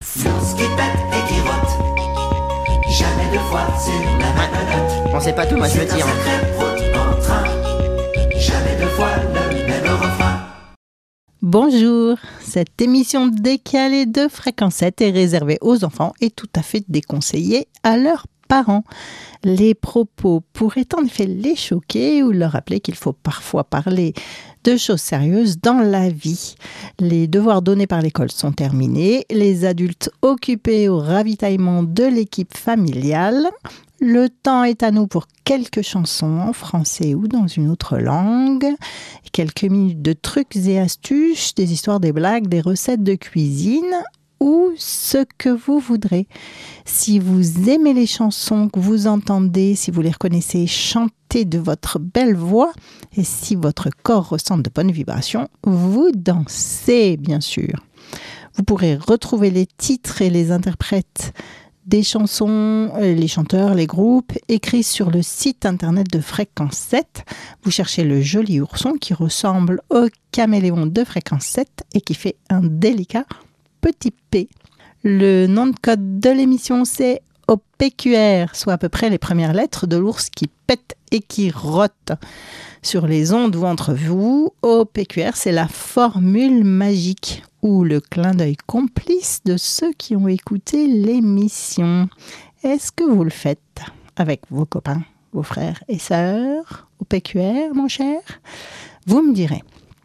L'ours qui pète et qui rote, jamais deux fois sur la même note. On sait pas tout, moi je C'est veux un dire. sacré prout en train, jamais deux fois le même refrain. Bonjour, cette émission décalée de Fréquence 7 est réservée aux enfants et tout à fait déconseillée à leurs parents. Les propos pourraient en effet les choquer ou leur rappeler qu'il faut parfois parler de choses sérieuses dans la vie. Les devoirs donnés par l'école sont terminés, les adultes occupés au ravitaillement de l'équipe familiale. Le temps est à nous pour quelques chansons en français ou dans une autre langue, quelques minutes de trucs et astuces, des histoires, des blagues, des recettes de cuisine ou ce que vous voudrez. Si vous aimez les chansons que vous entendez, si vous les reconnaissez chanter de votre belle voix et si votre corps ressent de bonnes vibrations, vous dansez bien sûr. Vous pourrez retrouver les titres et les interprètes des chansons, les chanteurs, les groupes, écrits sur le site internet de Fréquence 7. Vous cherchez le joli ourson qui ressemble au caméléon de Fréquence 7 et qui fait un délicat petit P. Le nom de code de l'émission, c'est OPQR, soit à peu près les premières lettres de l'ours qui pète et qui rote. Sur les ondes ou entre vous, OPQR, c'est la formule magique ou le clin d'œil complice de ceux qui ont écouté l'émission. Est-ce que vous le faites avec vos copains, vos frères et sœurs OPQR, mon cher? Vous me direz.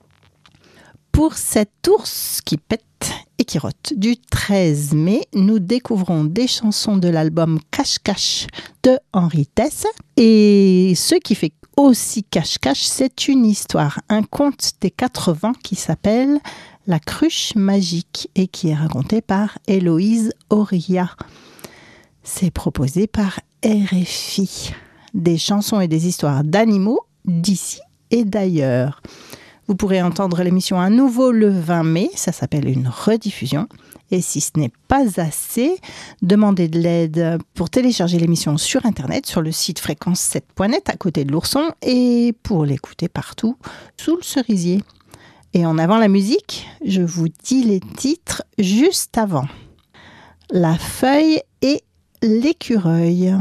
Pour cet ours qui pète et qui rote, du 13 mai, nous découvrons des chansons de l'album Cache-Cache de Henri Tess. Et ce qui fait aussi Cache-Cache, c'est une histoire, un conte des 80 qui s'appelle La cruche magique et qui est raconté par Héloïse Auria. C'est proposé par RFI. Des chansons et des histoires d'animaux d'ici et d'ailleurs. Vous pourrez entendre l'émission à nouveau le 20 mai, ça s'appelle une rediffusion. Et si ce n'est pas assez, demandez de l'aide pour télécharger l'émission sur Internet, sur le site fréquence7.net à côté de l'ourson et pour l'écouter partout sous le cerisier. Et en avant la musique, je vous dis les titres juste avant. La feuille et l'écureuil.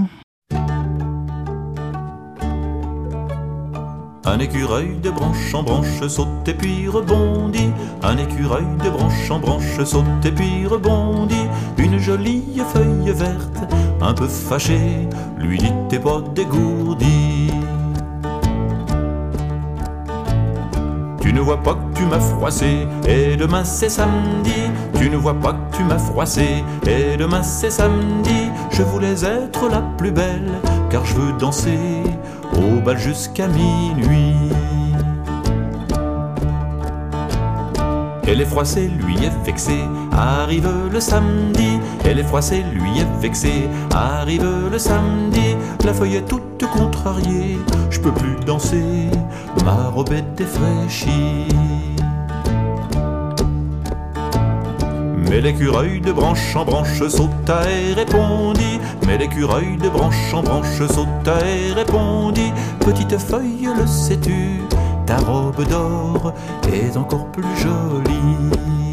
Un écureuil de branche en branche saute et puis rebondit. Un écureuil de branche en branche saute et puis rebondit. Une jolie feuille verte, un peu fâchée, lui dit t'es pas dégourdi. Tu ne vois pas que tu m'as froissé, et demain c'est samedi. Tu ne vois pas que tu m'as froissé, et demain c'est samedi. Je voulais être la plus belle, car je veux danser au bal jusqu'à minuit. Elle est froissée, lui est vexée, arrive le samedi. Elle est froissée, lui est vexée, arrive le samedi. La feuille est toute contrariée, je peux plus danser, ma robe est défraîchie. Mais l'écureuil de branche en branche sauta et répondit. Mais l'écureuil de branche en branche sauta et répondit. Petite feuille, le sais-tu, ta robe d'or est encore plus jolie.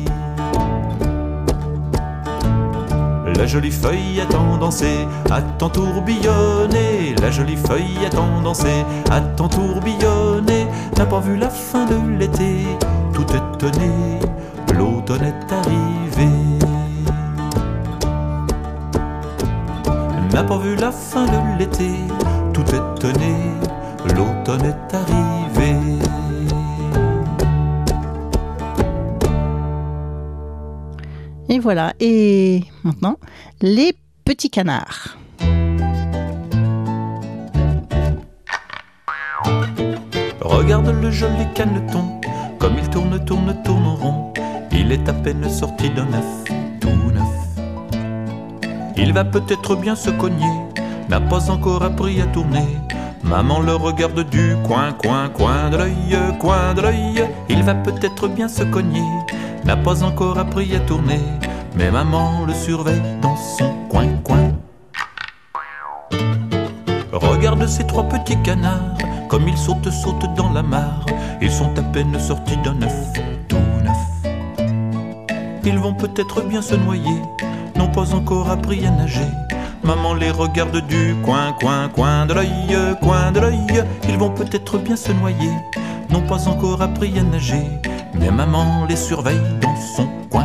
La jolie feuille a tant dansé, a tant tourbillonné. La jolie feuille a tant dansé, a tant tourbillonné. N'a pas vu la fin de l'été, tout étonné, l'automne est arrivé. N'a pas vu la fin de l'été, tout étonné, l'automne est arrivé. Et voilà, et maintenant, les petits canards. Regarde le joli caneton, comme il tourne, tourne, tourne en rond. Il est à peine sorti d'un œuf, tout neuf. Il va peut-être bien se cogner, n'a pas encore appris à tourner. Maman le regarde du coin, coin, coin de l'œil, coin de l'œil. Il va peut-être bien se cogner, n'a pas encore appris à tourner. Mais maman le surveille dans son coin, coin. Regarde ces trois petits canards, comme ils sautent, sautent dans la mare. Ils sont à peine sortis d'un œuf, tout neuf. Ils vont peut-être bien se noyer, pas encore appris à nager. Maman les regarde du coin de l'œil. Ils vont peut-être bien se noyer, n'ont pas encore appris à nager, mais maman les surveille dans son coin.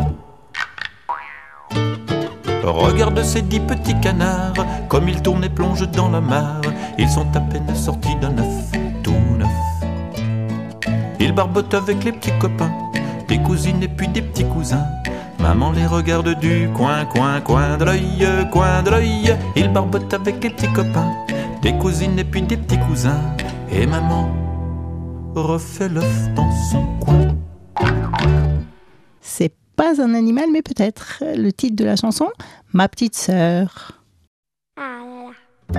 Regarde ces 10 petits canards, comme ils tournent et plongent dans la mare. Ils sont à peine sortis d'un œuf, tout neuf. Ils barbotent avec les petits copains, des cousines et puis des petits cousins. Maman les regarde du coin de l'œil. Ils barbotent avec les petits copains, des cousines et puis des petits cousins. Et maman refait l'œuf dans son coin. C'est pas un animal, mais peut-être. Le titre de la chanson, Ma petite sœur. Ah là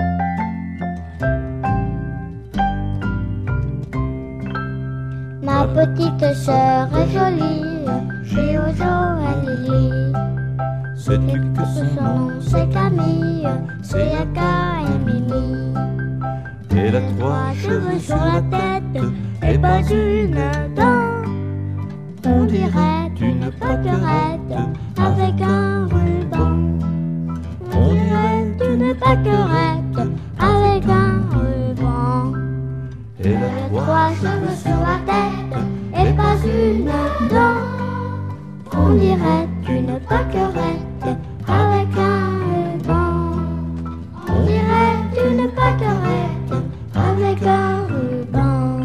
là. Ma petite sœur est jolie, Jojo et Lily. Sais-tu que Son nom c'est Camille, c'est Aka et Mimi. Elle a 3 Cheveux sur la tête et pas une dent. On dirait une pâquerette avec un ruban. On dirait une pâquerette avec un ruban. Elle Elle a a 3 3 cheveux sur la tête et pas une dent. On dirait une pâquerette avec un ruban. On dirait une pâquerette avec un ruban.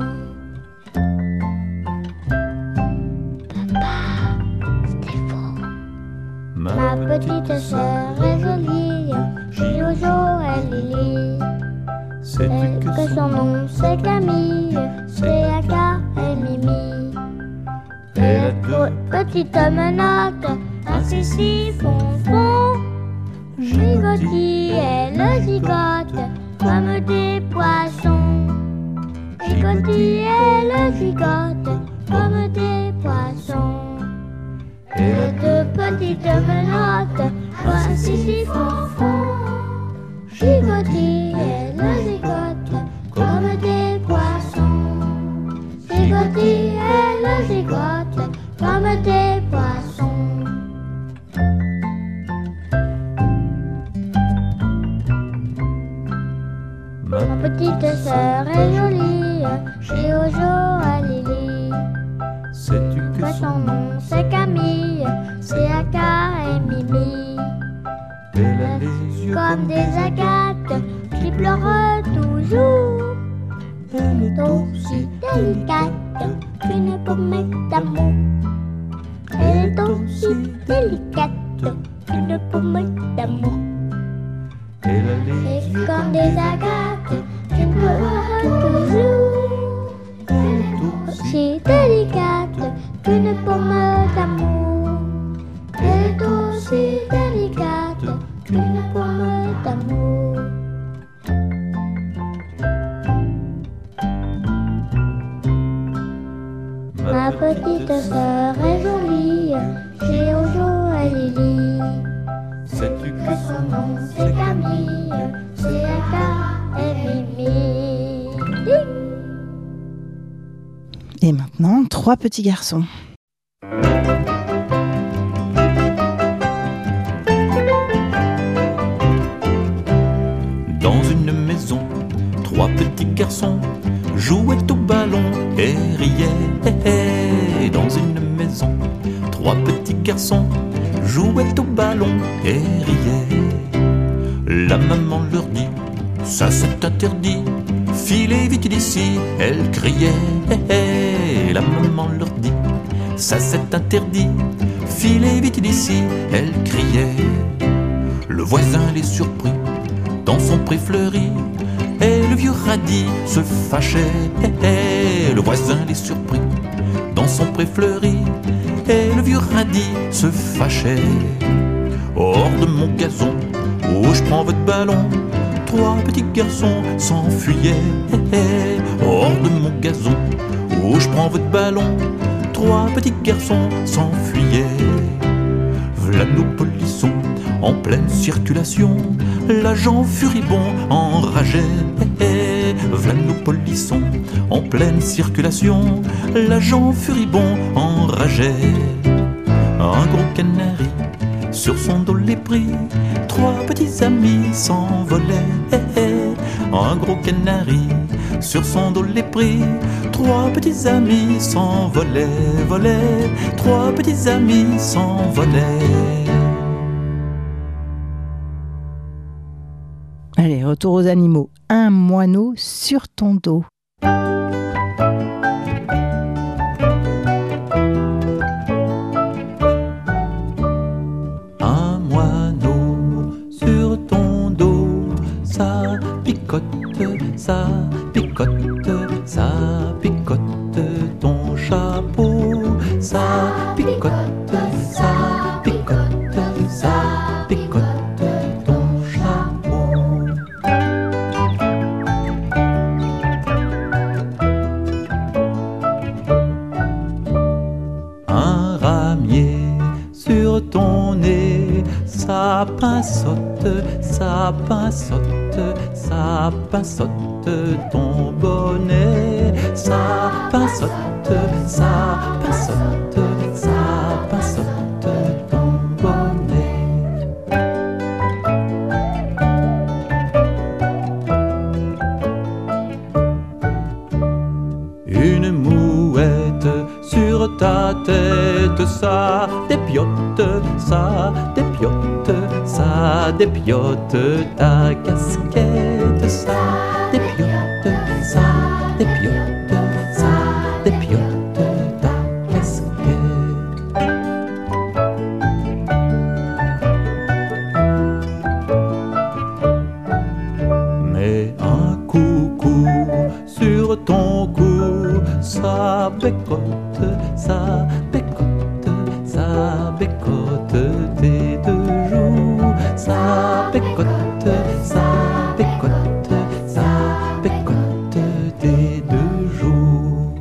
Ma petite sœur est jolie, Jojo et Lily. Sais-tu Que son nom c'est Camille, c'est Aka et Mimi. Elle a Une petite menotte, un sissi fonfon. Gigotti et le zigote comme des poissons. Gigotti et le zigote comme des poissons. Et 2 petites menottes, un sissi fonfon. Gigotti et le zigote comme des poissons. Gigotti et le zigote comme des poissons. Ma petite sœur est jolie, Jojo et Lily. Sais-tu Que son nom c'est Camille, c'est Aka et Mimi. Elle a les yeux Comme des agates qui pleurent toujours. Elle est aussi délicate qu'une pommette d'amour. Elle est aussi délicate qu'une pommette d'amour. Elle a les Et yeux comme des agates qui pleurent toujours. Elle est aussi délicate qu'une pomme d'amour. Elle est aussi délicate qu'une pomme d'amour. Ma petite sœur est jolie, Jojo et Lily. Sais-tu que Que son nom c'est Camille, c'est Aka et Mimi. Ding. Et maintenant, 3 petits garçons. Dans une maison, 3 petits garçons jouaient au ballon et riaient. Dans une maison, 3 petits garçons jouaient au ballon et riaient. La maman leur dit, ça c'est interdit, filez vite d'ici, elle criait. La maman leur dit, ça c'est interdit, filez vite d'ici, elle criait. Le voisin les surprit dans son pré fleuri, et le vieux radis se fâchait. Le voisin les surprit dans son pré fleuri, et le vieux radis se fâchait. Hors de mon gazon, où je prends votre ballon, 3 petits garçons s'enfuyaient. Hors de mon gazon, où je prends votre ballon, 3 petits garçons s'enfuyaient. V'là nos polissons en pleine circulation, l'agent furibond enrageait. V'là nos polissons en pleine circulation, l'agent furibond enrageait. Un gros canari Sur son dos les prit, 3 petits amis s'envolaient. Un gros canari, sur son dos les prit, 3 petits amis s'envolaient, volaient, 3 petits amis s'envolaient. Allez, retour aux animaux. Un moineau sur ton dos. Un moineau sur ton dos, ça picote, ça picote, ça picote ton chapeau, ça picote, ça picote, ça picote ton chapeau. Un ramier sur ton nez, ça pinçote, ça pinçote, ça pinçote ton bonnet, ça pinçote, ça pinçote, ça pinçote ton bonnet. Une mouette sur ta tête, ça dépiote, ça dépiote, ça dépiote ta casquette, ça dépiote, ça dépiote, ça dépiote ta casquette. Mais un coucou sur ton cou, ça bécote, ça bécote, ça bécote tes 2 joues, ça bécote, ça bécote, ça bécote tes 2 joues.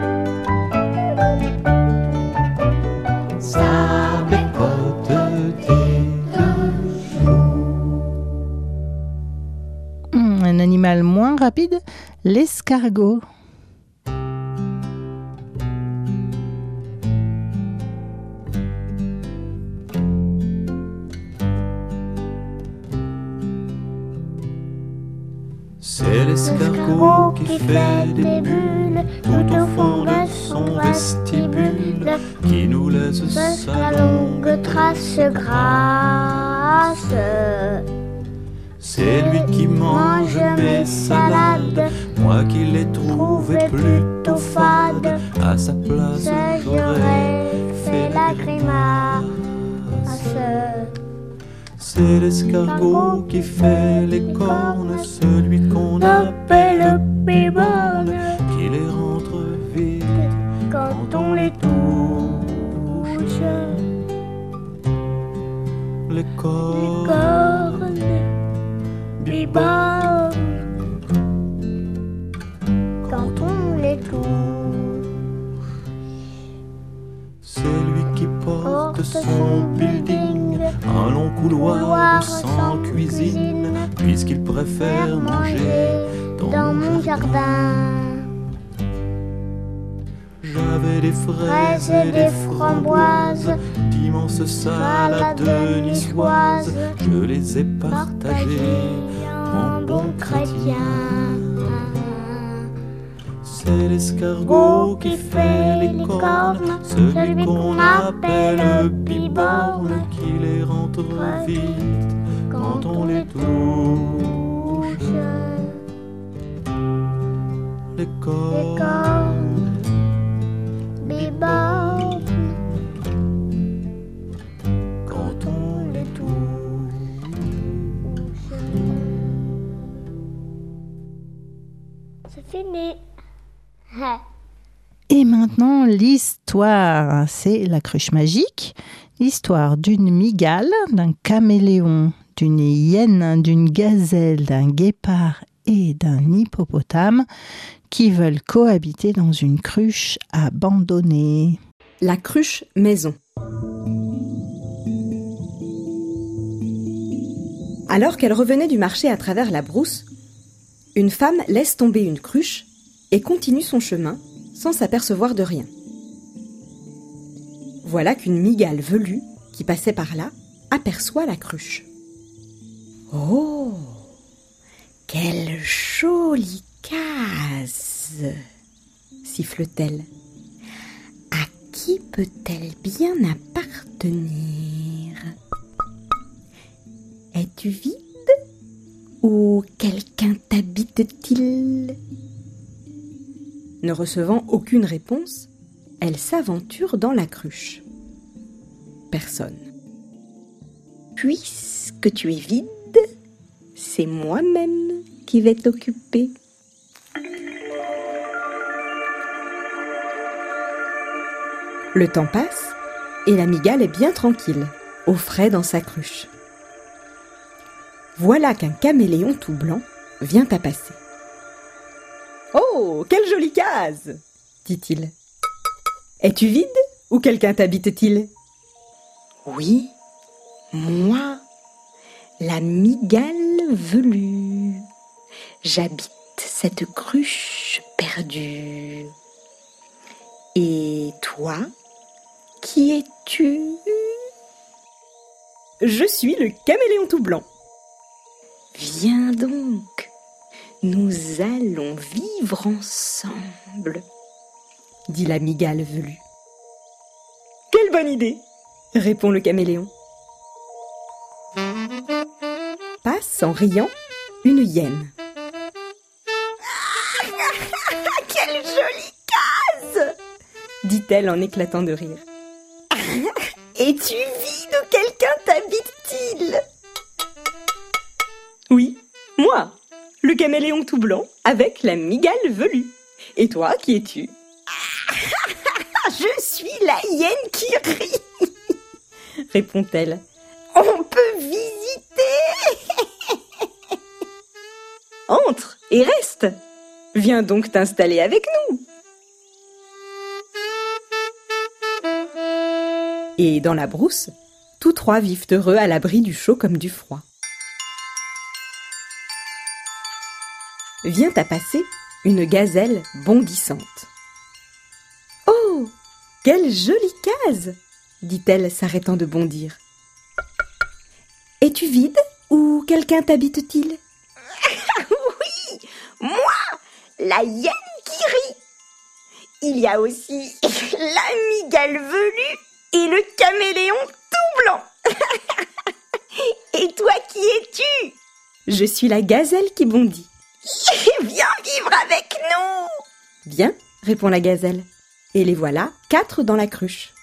Ça bécote tes 2 joues. Un animal moins rapide, l'escargot. C'est l'escargot qui fait des bulles tout au fond de son vestibule, qui nous laisse sa longue trace grasse. C'est lui qui mange mes salades, moi qui les trouvais plutôt fades. À sa place, j'aurais fait la grimace. C'est l'escargot qui fait les cornes, celui qu'on appelle bibone, qui les rentre vite quand on les touche. Les cornes, bibone, Quand on les touche, c'est lui qui porte son building, un long couloir sans cuisine, puisqu'il préfère manger dans mon jardin. J'avais des fraises et des framboises, d'immenses salades niçoises, je les ai partagées en bon chrétien. C'est l'escargot qui fait les cornes, celui qu'on appelle biborne, qui les rentre vite quand on les touche. Les cornes, biborne, quand on les touche. c'est fini. Et maintenant, l'histoire. C'est la cruche magique. L'histoire d'une mygale, d'un caméléon, d'une hyène, d'une gazelle, d'un guépard et d'un hippopotame qui veulent cohabiter dans une cruche abandonnée. La cruche maison. Alors qu'elle revenait du marché à travers la brousse, une femme laisse tomber une cruche et continue son chemin sans s'apercevoir de rien. Voilà qu'une mygale velue, qui passait par là, aperçoit la cruche. « Oh, quelle jolie case !» siffle-t-elle. « À qui peut-elle bien appartenir ? Es-tu vide ou quelqu'un t'habite-t-il ?» Ne recevant aucune réponse, elle s'aventure dans la cruche. Personne. « Puisque tu es vide, c'est moi-même qui vais t'occuper. » Le temps passe et la mygale est bien tranquille, au frais dans sa cruche. Voilà qu'un caméléon tout blanc vient à passer. « Oh, quelle jolie case !» dit-il. « Es-tu vide ou quelqu'un t'habite-t-il ?»« Oui, moi, la mygale velue. J'habite cette cruche perdue. Et toi, qui es-tu ? » « Je suis le caméléon tout blanc. »« Viens donc, nous allons vivre ensemble, » dit la mygale velue. « Quelle bonne idée !» répond le caméléon. Passe en riant une hyène. « Quelle jolie case !» dit-elle en éclatant de rire. « Es-tu vide ou quelqu'un t'habite-t-il ?»« Oui, moi, le caméléon tout blanc avec la mygale velue. Et toi, qui es-tu ?»« Je suis la hyène qui rit !» répond-elle. « On peut visiter !»« Entre et reste. Viens donc t'installer avec nous. » Et dans la brousse, tous trois vivent heureux à l'abri du chaud comme du froid. Vient à passer une gazelle bondissante. « Oh, quelle jolie case !» dit-elle s'arrêtant de bondir. « Es-tu vide ou quelqu'un t'habite-t-il ?»« Oui, moi, la hyène qui rit. Il y a aussi la mygale velue et le caméléon tout blanc. Et toi, qui es-tu ? » « Je suis la gazelle qui bondit. »« Viens vivre avec nous !»« Bien, » répond la gazelle. Et les voilà 4 dans la cruche.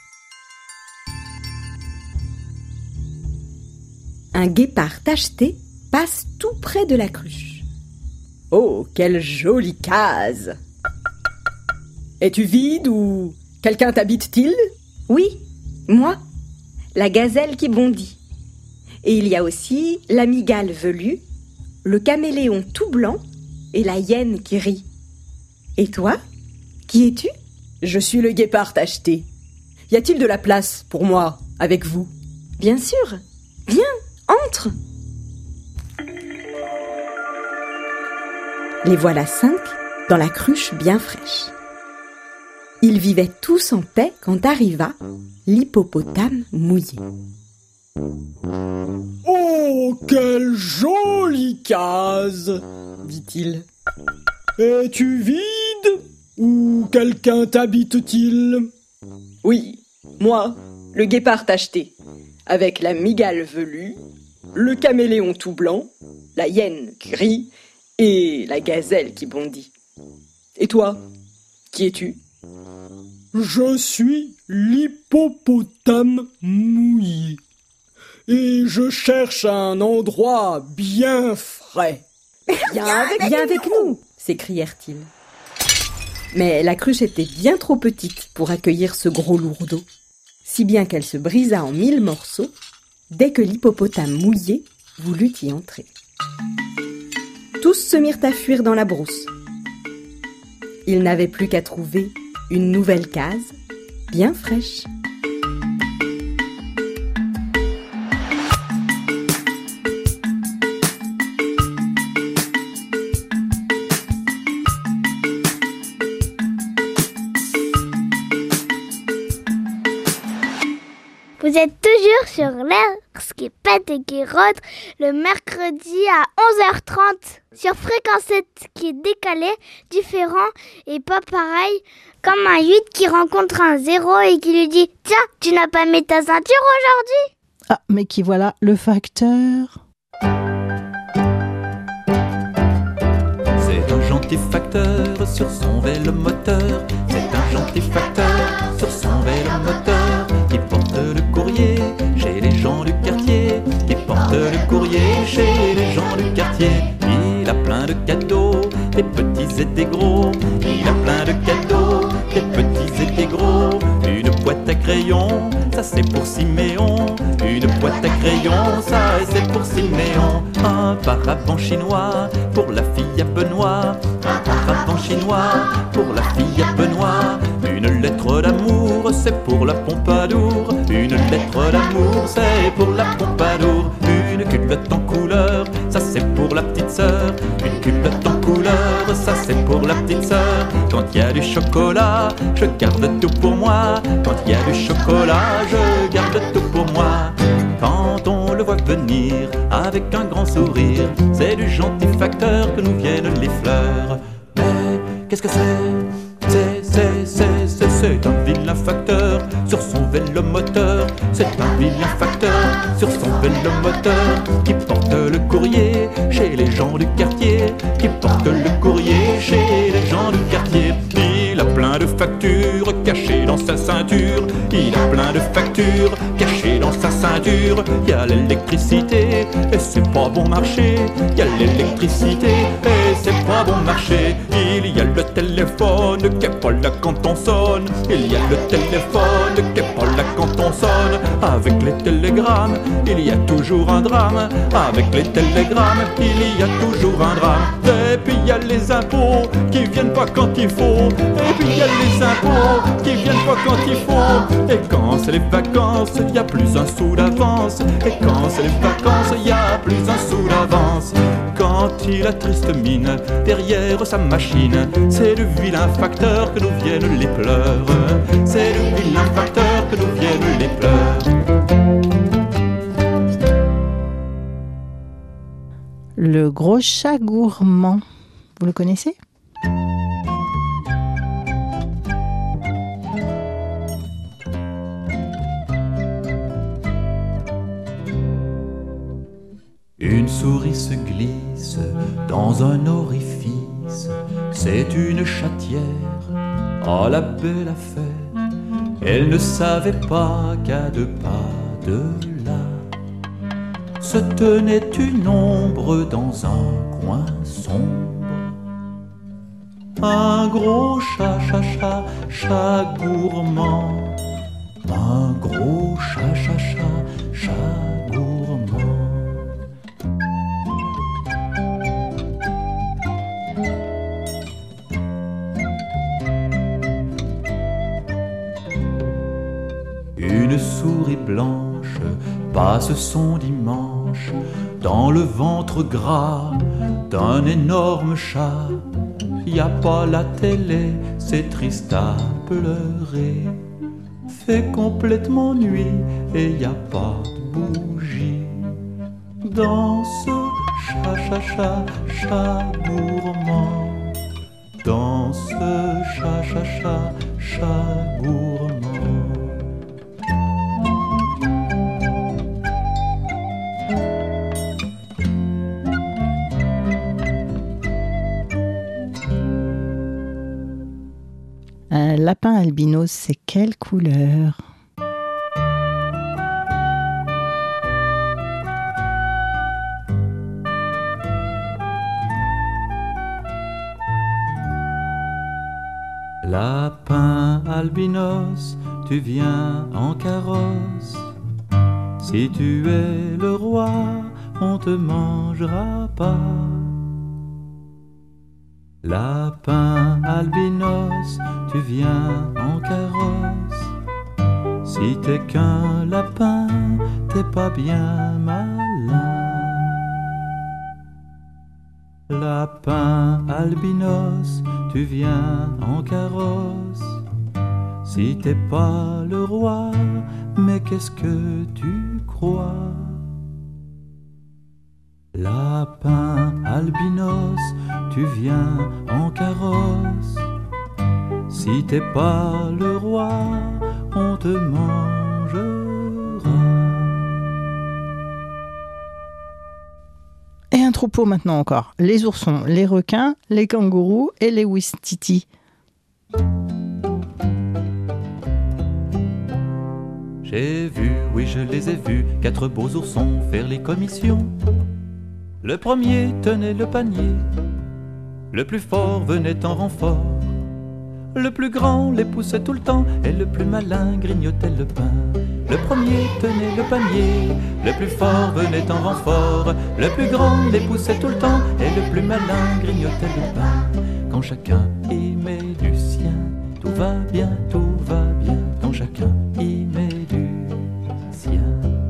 Un guépard tacheté passe tout près de la cruche. « Oh, quelle jolie case ! Es-tu vide ou quelqu'un t'habite-t-il ?»« Oui, moi, la gazelle qui bondit. Et il y a aussi la mygale velue, le caméléon tout blanc et la hyène qui rit. Et toi, qui es-tu ? » « Je suis le guépard tacheté. Y a-t-il de la place pour moi avec vous ? » ?»« Bien sûr. Viens, entre !» Les voilà 5 dans la cruche bien fraîche. Ils vivaient tous en paix quand arriva l'hippopotame mouillé. « Oh, quelle jolie case !» dit-il. « Es-tu vide ou quelqu'un t'habite-t-il ?»« Oui, moi, le guépard tacheté, avec la mygale velue, le caméléon tout blanc, la hyène qui rit et la gazelle qui bondit. Et toi, qui es-tu ? » « Je suis l'hippopotame mouillé et je cherche un endroit bien frais. »« Viens avec nous !» s'écrièrent-ils. Mais la cruche était bien trop petite pour accueillir ce gros lourdeau, si bien qu'elle se brisa en 1000 morceaux dès que l'hippopotame mouillé voulut y entrer. Tous se mirent à fuir dans la brousse. Ils n'avaient plus qu'à trouver une nouvelle case, bien fraîche. Vous êtes toujours sur l'air qui pète et qui rôde le mercredi à 11h30 sur Fréquence 7 qui est décalé, différent et pas pareil, comme un 8 qui rencontre un 0 et qui lui dit « Tiens, tu n'as pas mis ta ceinture aujourd'hui ?» Ah, mais qui voilà le facteur. C'est un gentil facteur sur son vélomoteur. C'est un gentil facteur sur son vélomoteur qui porte le courrier chez les gens du quartier. Qui porte le courrier chez les gens du quartier. Il a plein de cadeaux, des petits et des gros. Il a plein de cadeaux, des petits et des gros. Une boîte à crayons, ça c'est pour Siméon. Une boîte à crayons, ça c'est pour Siméon. Un paravent chinois pour la fille à Benoît. Un paravent chinois pour la fille à Benoît. Une lettre d'amour, c'est pour la Pompadour. Une lettre d'amour, c'est pour la Pompadour. Une culotte en couleur, ça c'est pour la petite sœur. Une culotte en couleur, ça c'est pour la petite sœur. Quand il y a du chocolat, je garde tout pour moi. Quand il y a du chocolat, je garde tout pour moi. Quand on le voit venir avec un grand sourire, c'est du gentil facteur que nous viennent les fleurs. Mais qu'est-ce que c'est un vilain facteur sur son vélomoteur. C'est un vilain facteur sur son vélomoteur qui porte le courrier chez les gens du quartier. Qui porte le courrier chez les gens du quartier. Il a plein de factures cachées dans sa ceinture. Il a plein de factures cachées dans sa ceinture. Il y a l'électricité et c'est pas bon marché. Il y a l'électricité et c'est pas bon marché. Il y a le téléphone qui est pas là quand on sonne. Il y a le téléphone qui est pas là quand on sonne. Avec les télégrammes, il y a toujours un drame. Avec les télégrammes, il y a toujours un drame. Et puis il y a les impôts qui viennent pas quand il faut. Et puis il y a les impôts qui viennent pas quand il faut. Et quand c'est les vacances, il y a plus un sou d'avance. Et quand c'est les vacances, il y a plus un sou d'avance. Quand il a triste mine derrière sa machine, c'est le vilain facteur que nous viennent les pleurs. C'est le vilain facteur que nous viennent les pleurs. Le gros chat gourmand. Vous le connaissez ? Une souris se glisse dans un orifice. C'est une chatière, oh la belle affaire. Elle ne savait pas qu'à 2 pas de là se tenait une ombre dans un coin sombre. Un gros chat, chat, chat, chat gourmand. Un gros chat, chat, chat, chat gourmand. Une souris blanche passe son dimanche dans le ventre gras d'un énorme chat. Y a pas la télé, c'est triste à pleurer. Fait complètement nuit et y a pas de bougie. Dans ce chat, chat, chat, chat gourmand. Dans ce chat, chat, chat, chat gourmand. Un lapin albinos, c'est quelle couleur ? Lapin albinos, tu viens en carrosse. Si tu es le roi, on te mangera pas. Lapin albinos, tu viens en carrosse. Si t'es qu'un lapin, t'es pas bien malin. Lapin albinos, tu viens en carrosse. Si t'es pas le roi, mais qu'est-ce que tu crois ? Lapin albinos, tu viens en carrosse. Si t'es pas le roi, on te mangera. Et un troupeau maintenant encore. Les oursons, les requins, les kangourous et les ouistitis. J'ai vu, oui je les ai vus, 4 beaux oursons faire les commissions. Le premier tenait le panier, le plus fort venait en renfort. Le plus grand les poussait tout le temps et le plus malin grignotait le pain. Le premier tenait le panier, le plus fort venait en renfort. Le plus grand les poussait tout le temps et le plus malin grignotait le pain. Quand chacun y met du sien, tout va bien, tout va bien. Quand chacun y met du sien.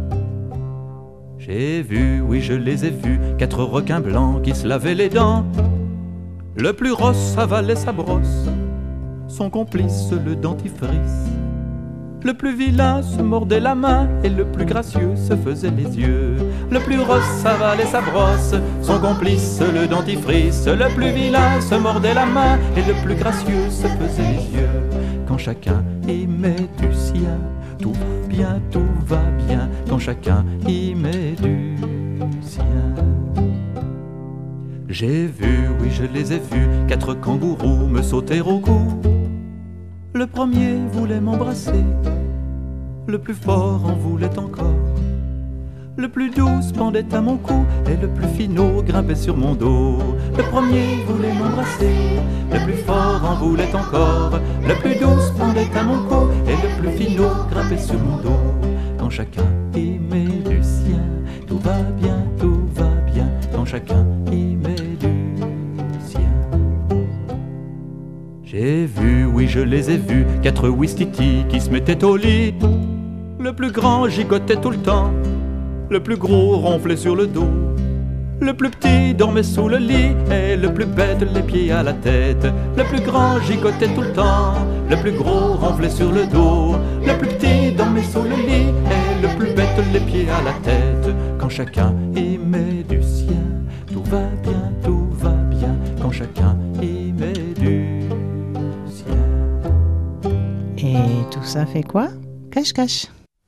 J'ai vu, oui je les ai vus, 4 requins blancs qui se lavaient les dents. Le plus rosse avalait sa brosse, son complice le dentifrice. Le plus vilain se mordait la main et le plus gracieux se faisait les yeux. Le plus rosse avalait sa brosse, son complice le dentifrice. Le plus vilain se mordait la main et le plus gracieux se faisait les yeux. Quand chacun y met du sien, tout va bien, tout va bien. Quand chacun y met du sien. J'ai vu, oui je les ai vus, 4 kangourous me sauter au cou. Le premier voulait m'embrasser, le plus fort en voulait encore. Le plus doux se pendait à mon cou et le plus finaud grimpait sur mon dos. Le premier voulait m'embrasser, le plus fort en voulait encore. Le plus doux se pendait à mon cou et le plus finaud grimpait sur mon dos. Quand chacun y met du sien, tout va bien, tout va bien. Quand chacun y met du sien. J'ai vu, oui je les ai vus, 4 ouistitis qui se mettaient au lit. Le plus grand gigotait tout le temps, le plus gros ronflait sur le dos. Le plus petit dormait sous le lit et le plus bête les pieds à la tête. Le plus grand gigotait tout le temps, le plus gros ronflait sur le dos. Le plus petit dormait sous le lit et le plus bête les pieds à la tête. Quand chacun y met du sien, tout va bien, tout va bien. Quand chacun y met du sien. Et tout ça fait quoi? Cache-cache.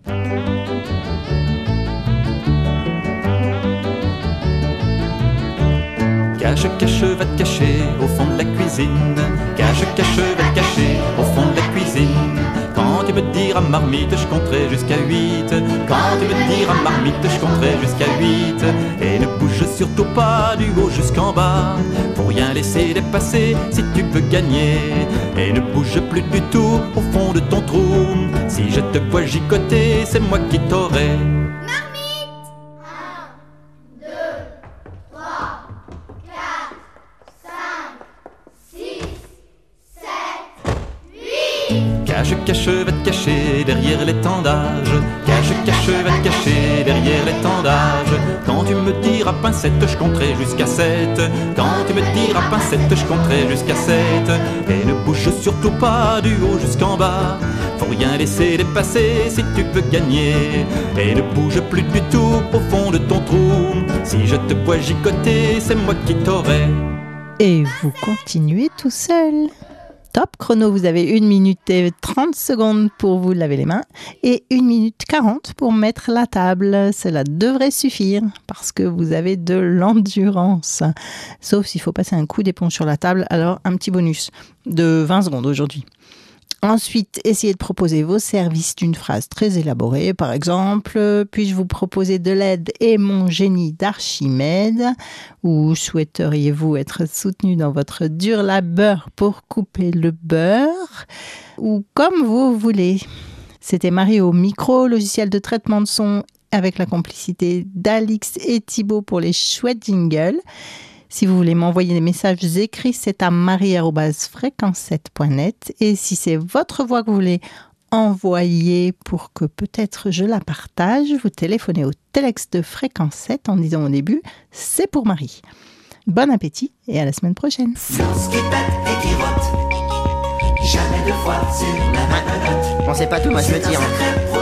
Cache, cache, va te cacher au fond de la cuisine. Cache, cache, va te cacher au fond de la cuisine. Quand tu me diras marmite, je compterai jusqu'à 8. Quand tu me diras marmite, je compterai jusqu'à 8. Et ne bouge surtout pas du haut jusqu'en bas, pour rien laisser dépasser si tu veux gagner. Et ne bouge plus du tout au fond de ton trou. Si je te vois gigoter, c'est moi qui t'aurai. Cache, cache, va te cacher derrière l'étendage. Cache, cache, va te cacher derrière l'étendage. Quand tu me diras pincette, je compterai jusqu'à 7. Quand tu me diras pincette, je compterai jusqu'à 7. Et ne bouge surtout pas du haut jusqu'en bas, faut rien laisser dépasser si tu veux gagner. Et ne bouge plus du tout au fond de ton trou. Si je te vois gigoter, c'est moi qui t'aurai. Et vous continuez tout seul. Top chrono, vous avez 1 minute et 30 secondes pour vous laver les mains et 1 minute 40 pour mettre la table. Cela devrait suffire parce que vous avez de l'endurance. Sauf s'il faut passer un coup d'éponge sur la table, alors un petit bonus de 20 secondes aujourd'hui. Ensuite, essayez de proposer vos services d'une phrase très élaborée. Par exemple, puis-je vous proposer de l'aide et mon génie d'Archimède? Ou souhaiteriez-vous être soutenu dans votre dur labeur pour couper le beurre? Ou comme vous voulez. C'était Marie au micro, logiciel de traitement de son avec la complicité d'Alix et Thibaut pour les chouettes jingles. Si vous voulez m'envoyer des messages écrits, c'est à marie@fréquence7.net. Et si c'est votre voix que vous voulez envoyer pour que peut-être je la partage, vous téléphonez au Telex de Fréquence 7 en disant au début « C'est pour Marie ». Bon appétit et à la semaine prochaine. L'ours qui pète et qui rote, jamais 2 fois sur la même note. Bon, c'est pas tout, moi je me tire. C'est un secret